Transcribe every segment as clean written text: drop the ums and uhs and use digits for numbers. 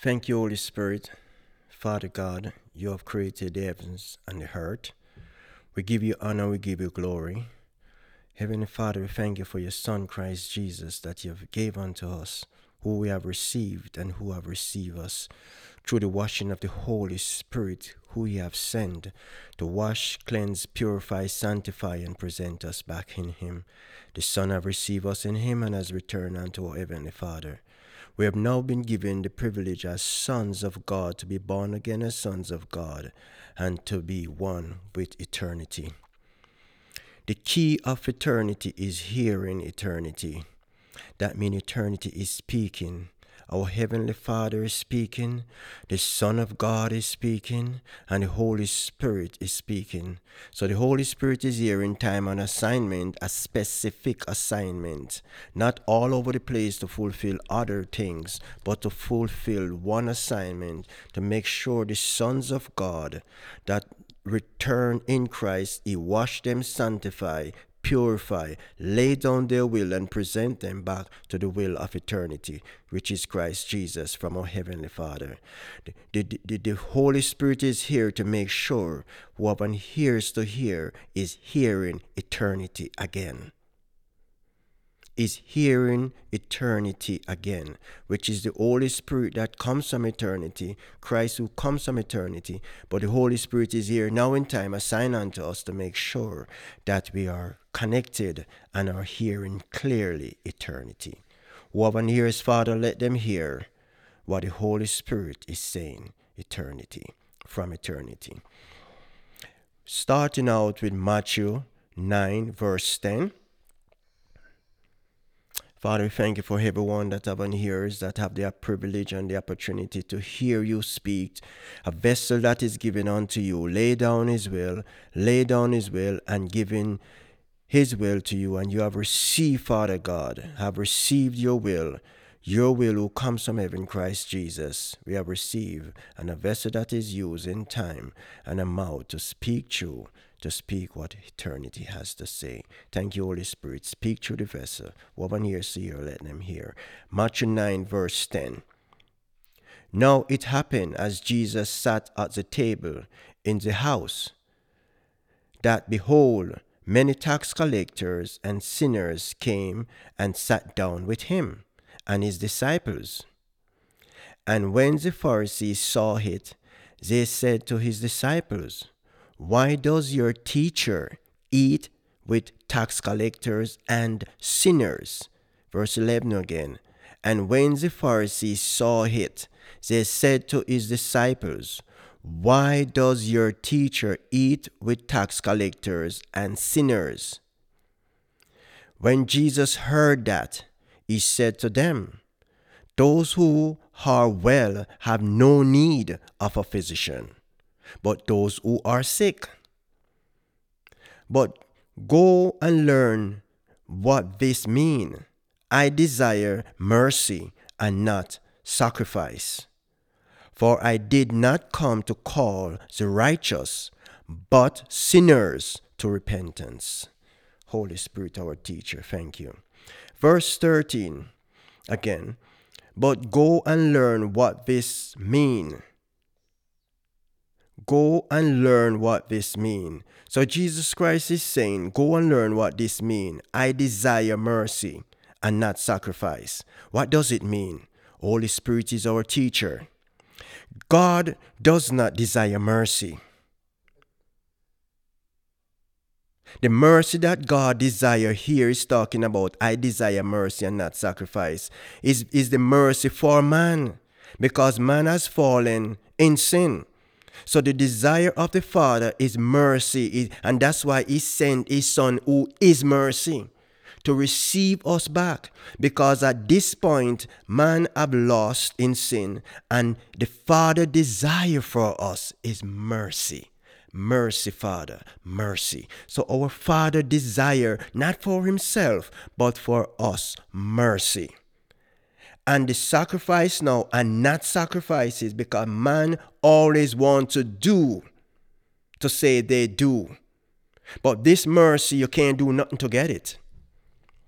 Thank you, Holy Spirit. Father God, you have created the heavens and the earth. We give you honor, we give you glory. Heavenly Father, we thank you for your Son, Christ Jesus, that you have gave unto us, who we have received and who have received us through the washing of the Holy Spirit, who you have sent to wash, cleanse, purify, sanctify, and present us back in him. The Son have received us in him and has returned unto our Heavenly Father. We have now been given the privilege as sons of God to be born again as sons of God and to be one with eternity. The key of eternity is hearing eternity. That means eternity is speaking. Our Heavenly Father is speaking, the Son of God is speaking, and the Holy Spirit is speaking. So the Holy Spirit is here in time on assignment, a specific assignment. Not all over the place to fulfill other things, but to fulfill one assignment, to make sure the sons of God that return in Christ, he wash them, sanctify, purify, lay down their will, and present them back to the will of eternity, which is Christ Jesus from our Heavenly Father. The Holy Spirit is here to make sure whoever hears to hear is hearing eternity again. Is hearing eternity again, which is the Holy Spirit that comes from eternity, Christ who comes from eternity, but the Holy Spirit is here now in time assigned unto us to make sure that we are connected and are hearing clearly eternity. Whoever hears, Father, let them hear what the Holy Spirit is saying, eternity, from eternity. Starting out with Matthew 9, verse 10. Father, thank you for everyone that have an ears, that have the privilege and the opportunity to hear you speak. A vessel that is given unto you, lay down his will, and giving his will to you. And you have received, Father God, have received your will who comes from heaven, Christ Jesus. We have received, and a vessel that is used in time and a mouth to speak true, to speak what eternity has to say. Thank you, Holy Spirit. Speak through the vessel. Whoever hears to hear, let them hear. Matthew 9, verse 10. Now it happened as Jesus sat at the table in the house, that behold, many tax collectors and sinners came and sat down with him and his disciples. And when the Pharisees saw it, they said to his disciples, why does your teacher eat with tax collectors and sinners? Verse 11 again. And when the Pharisees saw it, they said to his disciples, why does your teacher eat with tax collectors and sinners? When Jesus heard that, he said to them, those who are well have no need of a physician, but those who are sick. But go and learn what this means. I desire mercy and not sacrifice. For I did not come to call the righteous, but sinners to repentance. Holy Spirit, our teacher, thank you. Verse 13, again. But go and learn what this means. Go and learn what this means. So Jesus Christ is saying, go and learn what this means. I desire mercy and not sacrifice. What does it mean? Holy Spirit is our teacher. God does not desire mercy. The mercy that God desires here is talking about, I desire mercy and not sacrifice, is the mercy for man, because man has fallen in sin. So the desire of the Father is mercy, and that's why he sent his Son, who is mercy, to receive us back. Because at this point, man have lost in sin, and the Father desire for us is mercy. Mercy, Father, mercy. So our Father desire, not for himself, but for us, mercy. And the sacrifice now and not sacrifices, because man always wants to do, to say they do. But this mercy, you can't do nothing to get it.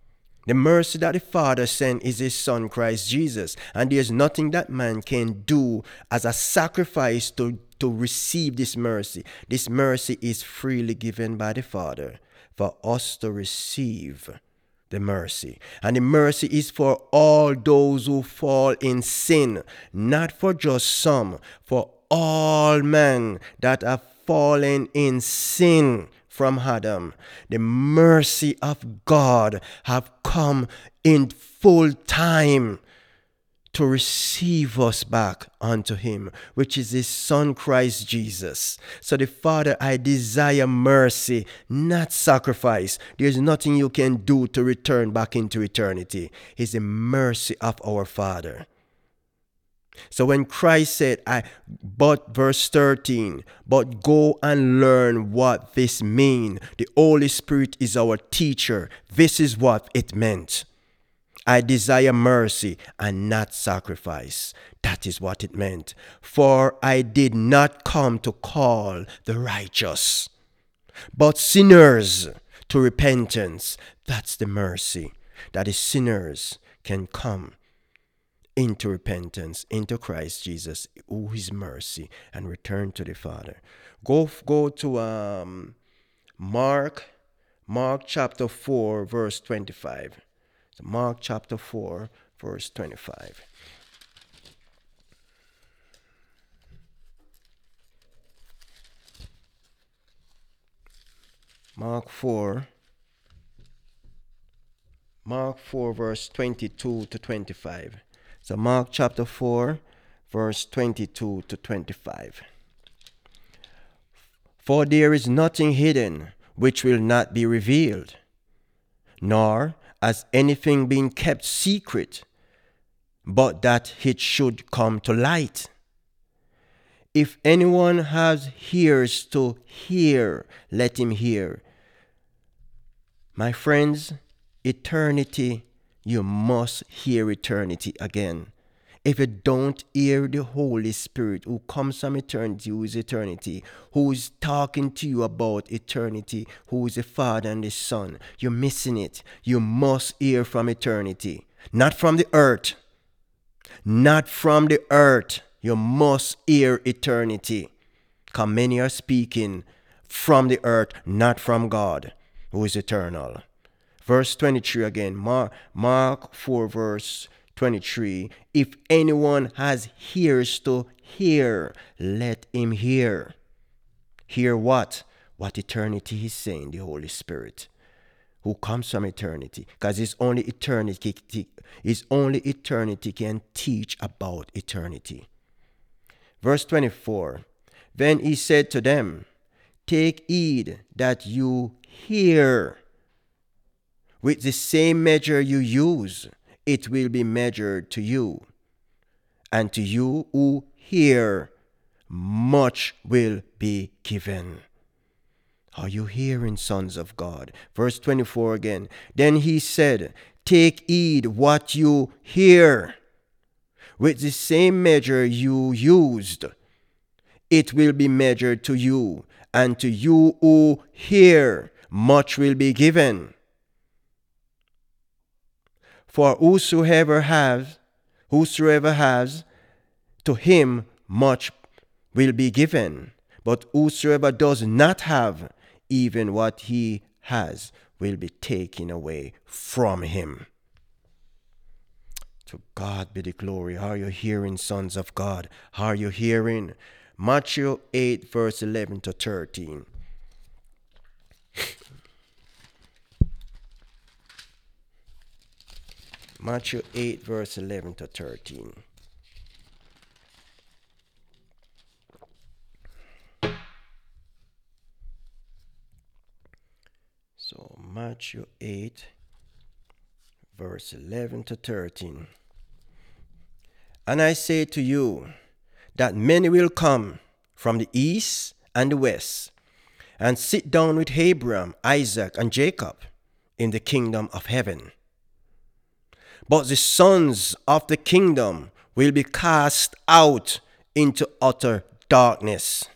The mercy that the Father sent is His Son, Christ Jesus. And there's nothing that man can do as a sacrifice to receive this mercy. This mercy is freely given by the Father for us to receive the mercy. And the mercy is for all those who fall in sin, not for just some, for all men that have fallen in sin from Adam. The mercy of God have come in full time to receive us back unto Him, which is His Son Christ Jesus. So the Father, I desire mercy, not sacrifice. There's nothing you can do to return back into eternity. It's the mercy of our Father. So when Christ said, verse 13, but go and learn what this means. The Holy Spirit is our teacher. This is what it meant. I desire mercy and not sacrifice. That is what it meant. For I did not come to call the righteous, but sinners to repentance. That's the mercy, that the sinners can come into repentance, into Christ Jesus, who is mercy, and return to the Father. Go to Mark chapter 4, verse 25. So Mark chapter 4, verse 25. Mark 4, verse 22 to 25. So Mark chapter 4, verse 22 to 25. For there is nothing hidden which will not be revealed, nor has anything been kept secret, but that it should come to light. If anyone has ears to hear, let him hear. My friends, eternity, you must hear eternity again. If you don't hear the Holy Spirit who comes from eternity, who is eternity, who is talking to you about eternity, who is the Father and the Son, you're missing it. You must hear from eternity, not from the earth. Not from the earth. You must hear eternity. Because many are speaking from the earth, not from God, who is eternal. Verse 23 again, Mark 4, verse 23. If anyone has ears to hear, let him hear. Hear what? What eternity is saying, the Holy Spirit, who comes from eternity. Because it's only eternity can teach about eternity. Verse 24. Then he said to them, take heed that you hear. With the same measure you use, it will be measured to you. And to you who hear, much will be given. Are you hearing, sons of God? Verse 24 again. Then he said, take heed what you hear. With the same measure you used, it will be measured to you. And to you who hear, much will be given. For whosoever has, to him much will be given. But whosoever does not have, even what he has will be taken away from him. To God be the glory. Are you hearing, sons of God? Are you hearing? Matthew 8, verse 11 to 13. Matthew 8, verse 11 to 13. So, Matthew 8, verse 11 to 13. And I say to you that many will come from the east and the west and sit down with Abraham, Isaac, and Jacob in the kingdom of heaven. But the sons of the kingdom will be cast out into utter darkness.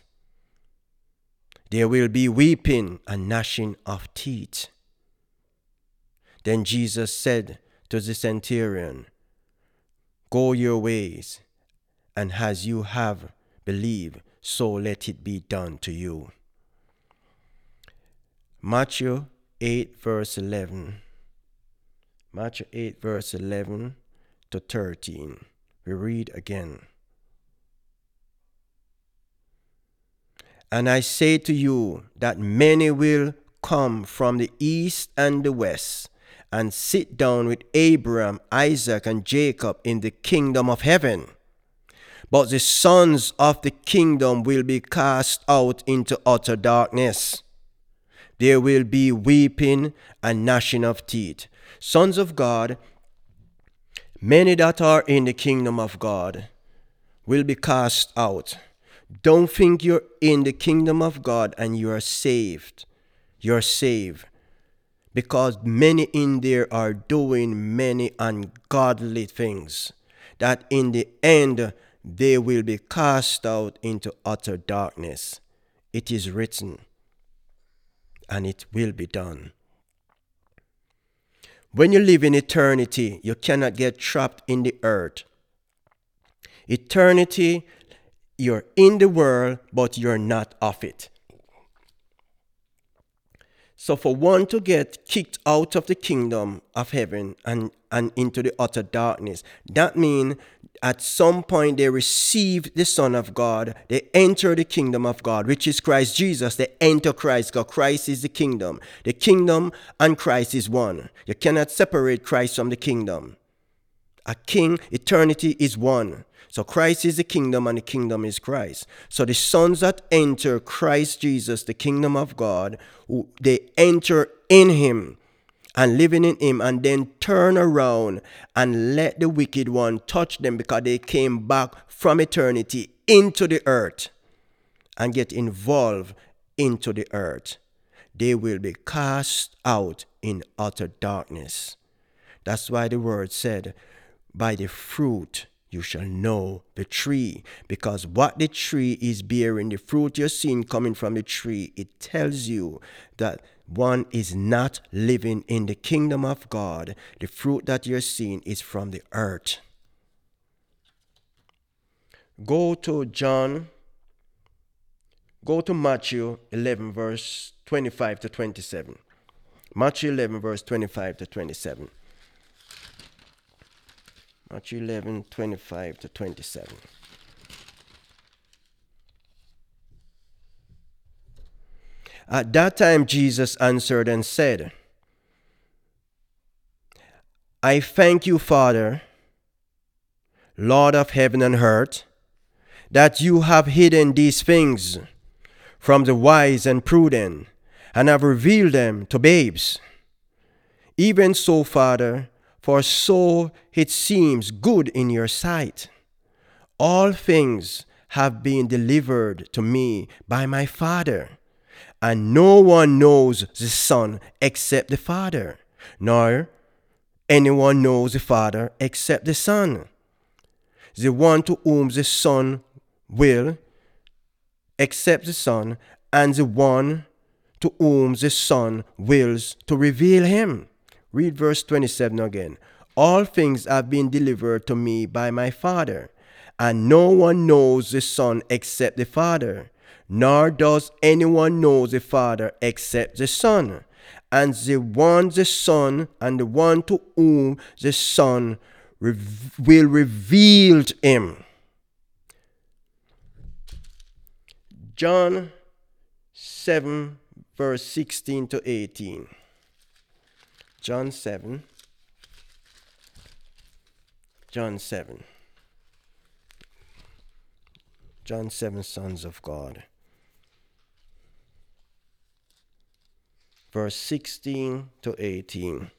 There will be weeping and gnashing of teeth. Then Jesus said to the centurion, "Go your ways, and as you have believed, so let it be done to you." Matthew 8, verse 11. Matthew 8, verse 11 to 13. We read again. "And I say to you that many will come from the east and the west, and sit down with Abraham, Isaac, and Jacob in the kingdom of heaven. But the sons of the kingdom will be cast out into utter darkness. There will be weeping and gnashing of teeth." Sons of God, many that are in the kingdom of God, will be cast out. Don't think you're in the kingdom of God and you are saved. You're saved. Because many in there are doing many ungodly things, that in the end they will be cast out into utter darkness. It is written, and it will be done. When you live in eternity, you cannot get trapped in the earth. Eternity, you're in the world, but you're not of it. So for one to get kicked out of the kingdom of heaven and into the utter darkness, that means at some point they receive the Son of God, they enter the kingdom of God, which is Christ Jesus. They enter Christ, because Christ is the kingdom. The kingdom and Christ is one. You cannot separate Christ from the kingdom. A king, eternity is one. So Christ is the kingdom and the kingdom is Christ. So the sons that enter Christ Jesus, the kingdom of God, they enter in him and living in him, and then turn around and let the wicked one touch them, because they came back from eternity into the earth and get involved into the earth. They will be cast out in utter darkness. That's why the word said, "By the fruit you shall know the tree." Because what the tree is bearing, the fruit you're seeing coming from the tree, it tells you that one is not living in the kingdom of God. The fruit that you're seeing is from the earth. Go to Matthew 11, verse 25 to 27. Matthew 11, verse 25 to 27. Matthew 11, 25 to 27. At that time Jesus answered and said, "I thank you, Father, Lord of heaven and earth, that you have hidden these things from the wise and prudent, and have revealed them to babes. Even so, Father, for so it seems good in your sight. All things have been delivered to me by my Father, and no one knows the Son except the Father, nor anyone knows the Father except the Son. The one to whom the Son will accept the Son, and the one to whom the Son wills to reveal him." Read verse 27 again. "All things have been delivered to me by my Father, and no one knows the Son except the Father, nor does anyone know the Father except the Son, and the Son, and the one to whom the Son will reveal him." John 7, verse 16 to 18. John 7. John 7, sons of God. Verse 16 to 18.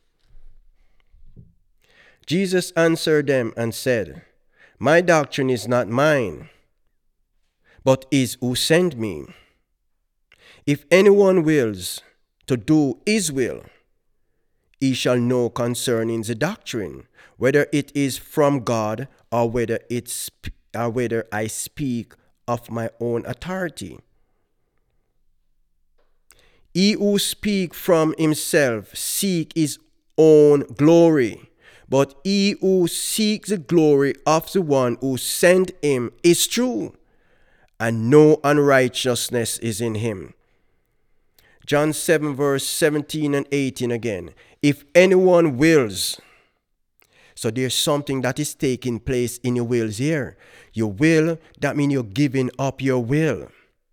Jesus answered them and said, "My doctrine is not mine, but is who sent me. If anyone wills to do his will, he shall know concerning the doctrine, whether it is from God, or whether I speak of my own authority. He who speaks from himself seek his own glory, but he who seeks the glory of the one who sent him is true, and no unrighteousness is in him. John 7 verse 17 and 18 again. If anyone wills, so there's something that is taking place in your wills here. Your will, that means you're giving up your will.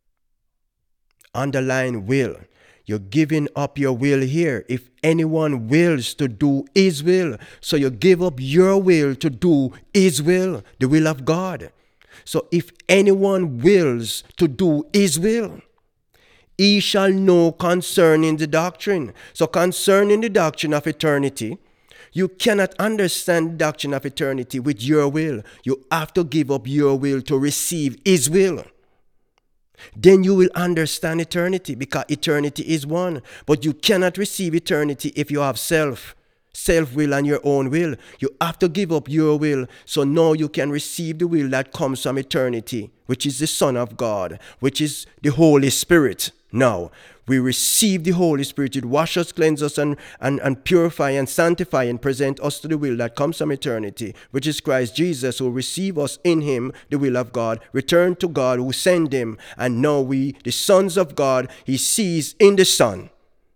Underline will. You're giving up your will here. If anyone wills to do his will, so you give up your will to do his will, the will of God. So if anyone wills to do his will, he shall know concerning the doctrine. So concerning the doctrine of eternity, you cannot understand the doctrine of eternity with your will. You have to give up your will to receive his will. Then you will understand eternity, because eternity is one. But you cannot receive eternity if you have self-will and your own will. You have to give up your will, so now you can receive the will that comes from eternity, which is the Son of God, which is the Holy Spirit. Now, we receive the Holy Spirit to wash us, cleanse us, and purify and sanctify and present us to the will that comes from eternity, which is Christ Jesus, who receive us in him, the will of God, return to God who sent him, and now we, the sons of God, he sees in the Son.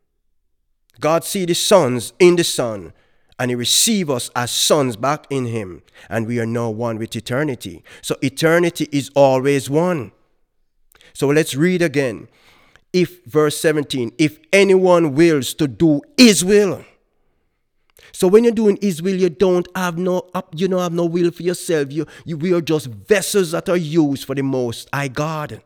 God sees the sons in the Son, and he receives us as sons back in him, and we are now one with eternity. So eternity is always one. So let's read again. If, verse 17, if anyone wills to do his will. So when you're doing his will, you don't have no will for yourself. We are just vessels that are used for the Most High God.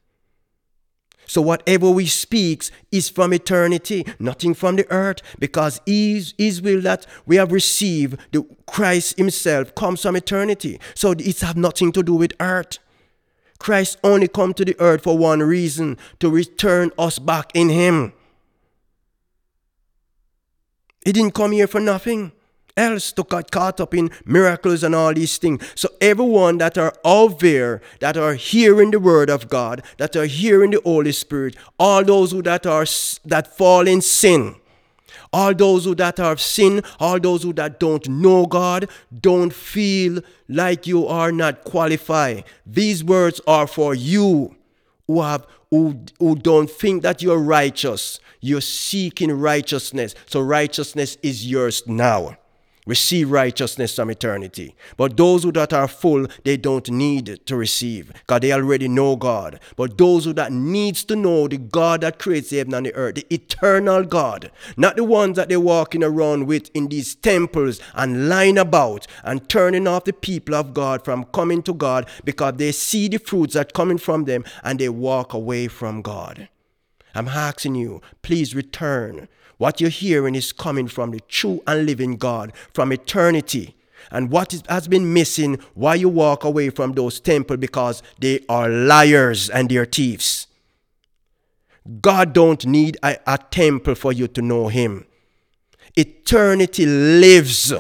So whatever we speak is from eternity, nothing from the earth, because his will that we have received, the Christ himself, comes from eternity. So it has nothing to do with earth. Christ only come to the earth for one reason, to return us back in him. He didn't come here for nothing else, to get caught up in miracles and all these things. So everyone that are out there, that are hearing the word of God, that are hearing the Holy Spirit, all those that fall in sin, all those who that have sinned, all those who that don't know God, don't feel like you are not qualified. These words are for you who don't think that you're righteous. You're seeking righteousness. So righteousness is yours now. Receive righteousness from eternity. But those who that are full, they don't need to receive, because they already know God. But those who that needs to know the God that creates the heaven and the earth, the eternal God, not the ones that they're walking around with in these temples and lying about and turning off the people of God from coming to God, because they see the fruits that coming from them and they walk away from God. I'm asking you, please return. What you're hearing is coming from the true and living God, from eternity. And what has been missing, why you walk away from those temples, because they are liars and they're thieves. God don't need a temple for you to know him. Eternity lives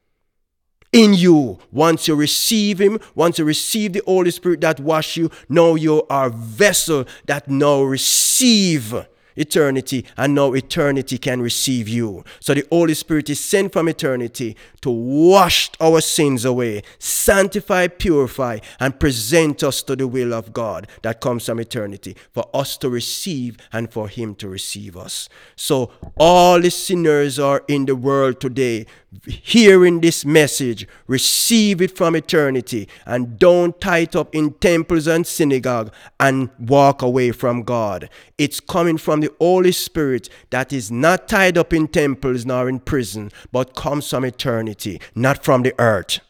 in you. Once you receive him, once you receive the Holy Spirit that wash you, now you are a vessel that now receive eternity, and now eternity can receive you. So the Holy Spirit is sent from eternity to wash our sins away, sanctify, purify, and present us to the will of God that comes from eternity, for us to receive and for him to receive us. So all the sinners are in the world today hearing this message, receive it from eternity, and don't tie it up in temples and synagogue and walk away from God. It's coming from the Holy Spirit that is not tied up in temples nor in prison, but comes from eternity, not from the earth.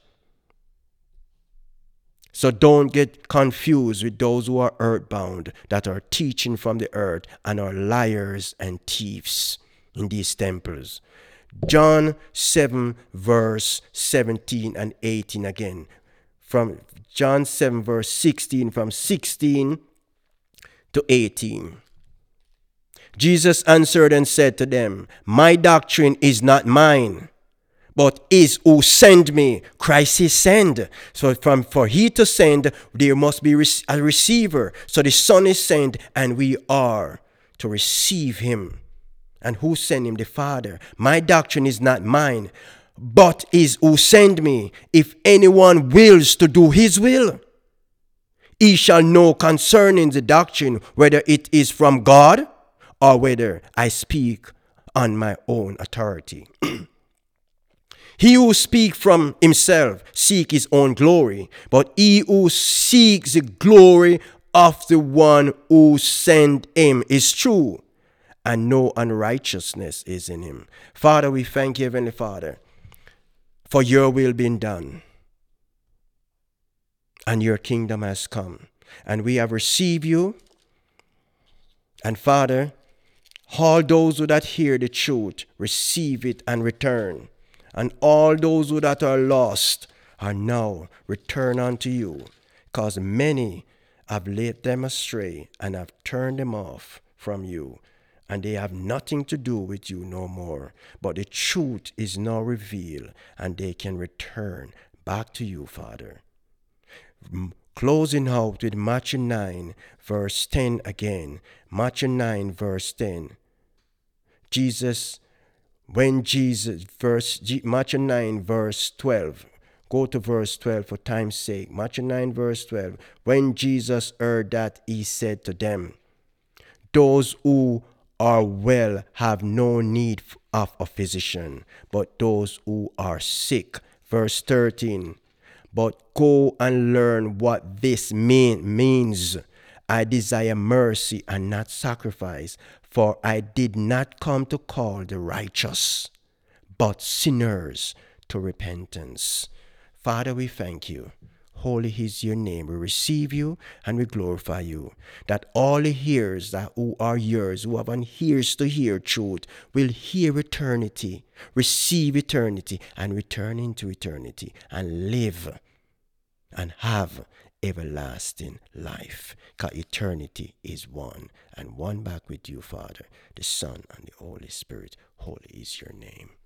So don't get confused with those who are earthbound, that are teaching from the earth and are liars and thieves in these temples. John 7 verse 17 and 18 again. From John 7 verse 16, from 16 to 18. Jesus answered and said to them, my doctrine is not mine, but is who sent me. Christ is sent. So for he to send, there must be a receiver. So the Son is sent, and we are to receive him And who sent him? The Father. My doctrine is not mine, but is who sent me. If anyone wills to do his will, he shall know concerning the doctrine whether it is from God or whether I speak on my own authority. He who speaks from himself seeks his own glory, but he who seeks the glory of the one who sent him is true, and no unrighteousness is in him. Father, we thank you, Heavenly Father, for your will being done, and your kingdom has come, and we have received you. And Father, all those who that hear the truth, receive it and return. And all those who that are lost are now returned unto you, because many have led them astray and have turned them off from you, and they have nothing to do with you no more. But the truth is now revealed, and they can return back to you, Father. Closing out with Matthew 9, verse 10 again. Matthew 9, verse 10. Matthew 9, verse 12. Go to verse 12 for time's sake. Matthew 9, verse 12. When Jesus heard that, he said to them, those who are well have no need of a physician, but those who are sick. Verse 13. But go and learn what this means. I desire mercy and not sacrifice, for I did not come to call the righteous, but sinners to repentance. Father, we thank you. Holy is your name. We receive you and we glorify you. That all the hearers who are yours, who have an ears to hear truth, will hear eternity, receive eternity, and return into eternity, and live and have everlasting life. Because eternity is one, and one back with you, Father, the Son, and the Holy Spirit. Holy is your name.